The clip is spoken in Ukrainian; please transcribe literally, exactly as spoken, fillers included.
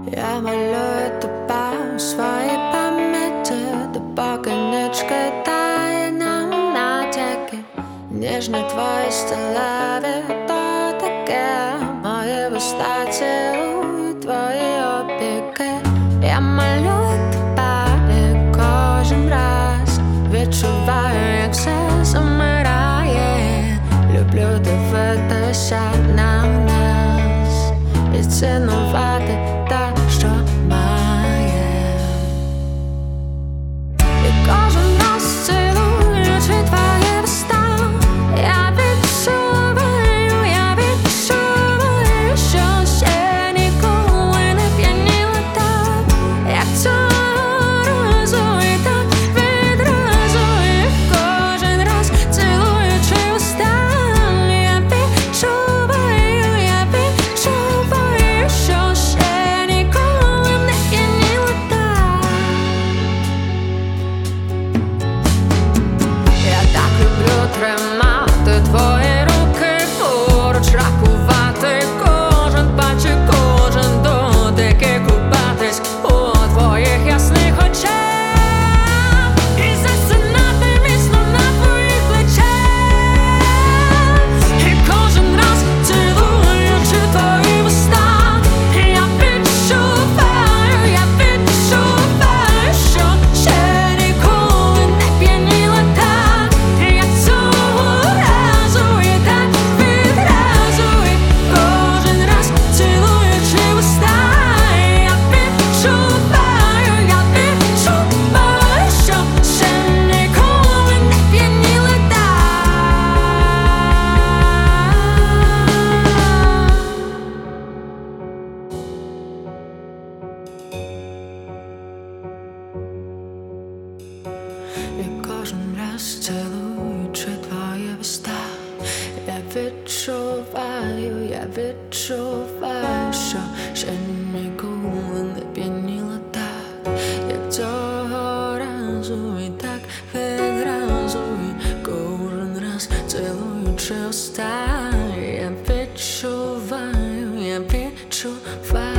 Я малюю тебе у своїй пам'яті, допоки ніч кидає нам натяки. Ніжні твої сталеві дотики, мої вуста цілують твої опіки. Я малюю тебе і кожен раз відчуваю, як все замирає. Люблю дивитися на нас і цінувати те, що має. І кожен раз цілуючи твої вуста, я відчуваю, я відчуваю, що ще ніколи не п'яніла так, як цього разу, і так відразу. І кожен раз цілуючи вуста, я відчуваю, я відчуваю, що ще ніколи не п'яніла так. Я так люблю тримати твої руки поруч, рахувати кожен пальчик, кожен дотик і купатись у твоїх ясних очах і засинати міцно на твоїх плечах. І кожен раз цілуючи твої вуста, я відчуваю, я відчуваю, що ще ніколи не п'яніла так, як цього разу, і так відразу. І кожен раз цілуючи вуста, я відчуваю, я відчуваю, що ще ніколи не п'яніла так. І кожен раз цілуючи твої вуста, я відчуваю, я відчуваю, що ще ніколи не п'яніла так, як цього разу, і так відразу. І кожен раз цілуючи вуста, я відчуваю, я відчуваю.